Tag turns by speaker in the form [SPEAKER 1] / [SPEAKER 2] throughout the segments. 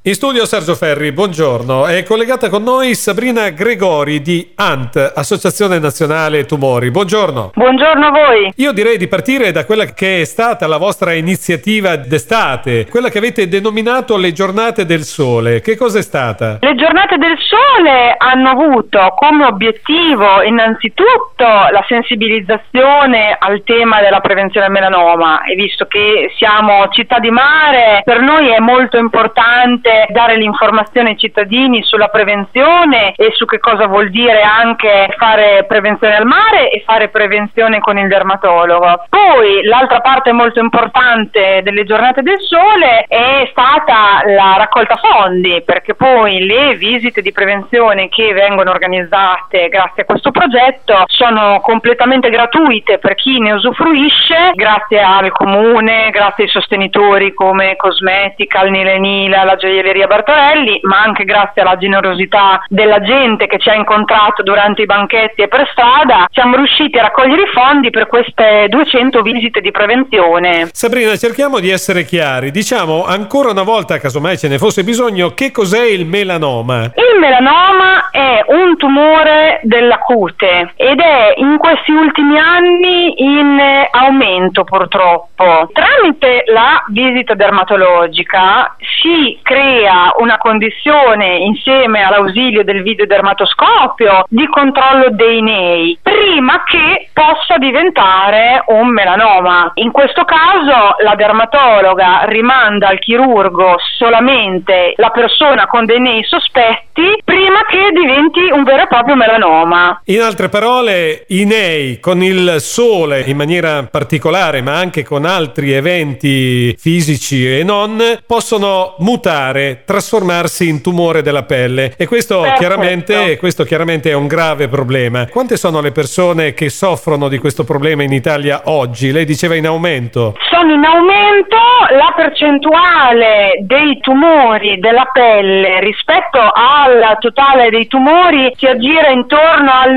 [SPEAKER 1] In studio Sergio Ferri, buongiorno. È collegata con noi Sabrina Gregori di ANT, Associazione Nazionale Tumori. Buongiorno.
[SPEAKER 2] Buongiorno a voi.
[SPEAKER 1] Io direi di partire da quella che è stata la vostra iniziativa d'estate, quella che avete denominato le Giornate del Sole. Che cos'è stata?
[SPEAKER 2] Le Giornate del Sole hanno avuto come obiettivo innanzitutto la sensibilizzazione al tema della prevenzione del melanoma, e visto che siamo città di mare, per noi è molto importante dare l'informazione ai cittadini sulla prevenzione e su che cosa vuol dire anche fare prevenzione al mare e fare prevenzione con il dermatologo. Poi l'altra parte molto importante delle Giornate del Sole è stata la raccolta fondi, perché poi le visite di prevenzione che vengono organizzate grazie a questo progetto sono completamente gratuite per chi ne usufruisce, grazie al comune, grazie ai sostenitori come Cosmetica, al Nile Nila, la Gioielleria Bartorelli, ma anche grazie alla generosità della gente che ci ha incontrato durante i banchetti e per strada. Siamo riusciti a raccogliere i fondi per queste 200 visite di prevenzione.
[SPEAKER 1] Sabrina, cerchiamo di essere chiari. Diciamo ancora una volta, casomai ce ne fosse bisogno, che cos'è il melanoma?
[SPEAKER 2] Il melanoma è un tumore della cute ed è in questi ultimi anni in aumento purtroppo. Tramite la visita dermatologica si crea una condizione, insieme all'ausilio del videodermatoscopio, di controllo dei nei prima che possa diventare un melanoma. In questo caso la dermatologa rimanda al chirurgo solamente la persona con dei nei sospetti prima che diventi un vero e proprio melanoma.
[SPEAKER 1] In altre parole, i nei con il sole in maniera particolare, ma anche con altri eventi fisici e non, possono mutare, trasformarsi in tumore della pelle, e questo chiaramente è un grave problema. Quante sono le persone che soffrono di questo problema in Italia oggi? Lei diceva in aumento.
[SPEAKER 2] Sono in aumento. La percentuale dei tumori della pelle rispetto al totale dei tumori si aggira intorno al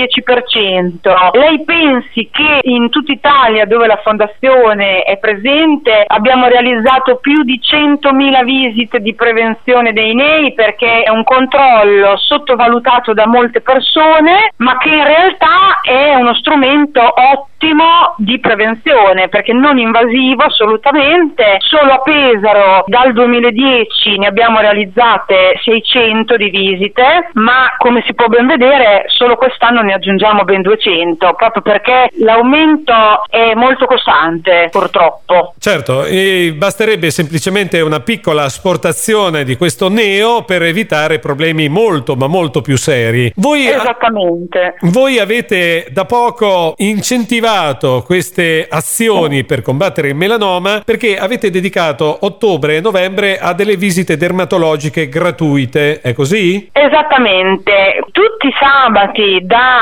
[SPEAKER 2] 9-10%. Lei pensi che in tutta Italia, dove la fondazione è presente, abbiamo realizzato più di 100.000 visite di prevenzione dei nei, perché è un controllo sottovalutato da molte persone, ma che in realtà è uno strumento ottimo di prevenzione, perché non invasivo assolutamente. Solo a Pesaro dal 2010 ne abbiamo realizzate 600 di visite, ma come si può ben vedere solo quest'anno ne aggiungiamo ben 200, proprio perché l'aumento è molto costante, purtroppo.
[SPEAKER 1] Certo, e basterebbe semplicemente una piccola asportazione di questo neo per evitare problemi molto ma molto più seri.
[SPEAKER 2] Esattamente.
[SPEAKER 1] Voi avete da poco incentivato queste azioni per combattere il melanoma, perché avete dedicato ottobre e novembre a delle visite dermatologiche gratuite, è così?
[SPEAKER 2] Esattamente. Tutti i sabati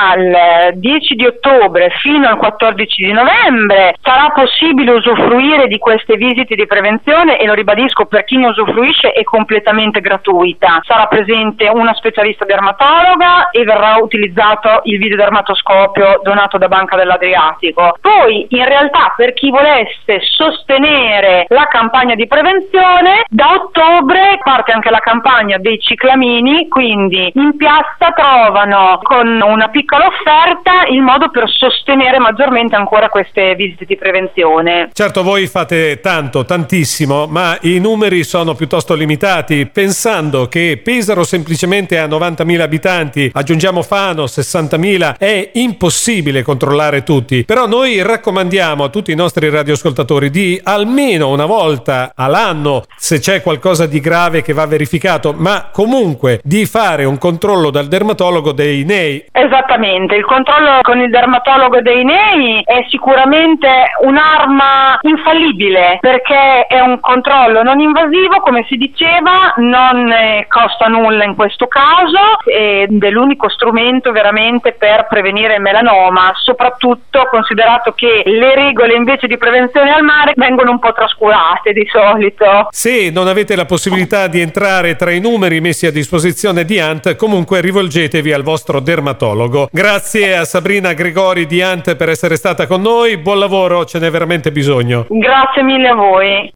[SPEAKER 2] dal 10 di ottobre fino al 14 di novembre sarà possibile usufruire di queste visite di prevenzione, e lo ribadisco, per chi ne usufruisce è completamente gratuita. Sarà presente una specialista dermatologa e verrà utilizzato il videodermatoscopio donato da Banca dell'Adriatico. Poi in realtà, per chi volesse sostenere la campagna di prevenzione, da ottobre parte anche la campagna dei ciclamini, quindi in piazza trovano con una piccola offerta il modo per sostenere maggiormente ancora queste visite di prevenzione.
[SPEAKER 1] Certo, voi fate tantissimo, ma i numeri sono piuttosto limitati. Pensando che Pesaro semplicemente ha 90.000 abitanti, aggiungiamo Fano 60.000, è impossibile controllare tutti. Però noi raccomandiamo a tutti i nostri radioascoltatori di almeno una volta all'anno, se c'è qualcosa di grave che va verificato, ma comunque di fare un controllo dal dermatologo dei nei.
[SPEAKER 2] Esattamente, il controllo con il dermatologo dei nei è sicuramente un'arma infallibile, perché è un controllo non invasivo, come si diceva, non costa nulla in questo caso, ed è l'unico strumento veramente per prevenire il melanoma, soprattutto considerato che le regole invece di prevenzione al mare vengono un po' trascurate di solito.
[SPEAKER 1] Se non avete la possibilità di entrare tra i numeri messi a disposizione di ANT, comunque rivolgetevi al vostro dermatologo. Grazie a Sabrina Gregori di ANT per essere stata con noi, buon lavoro, ce n'è veramente bisogno.
[SPEAKER 2] Grazie mille a voi.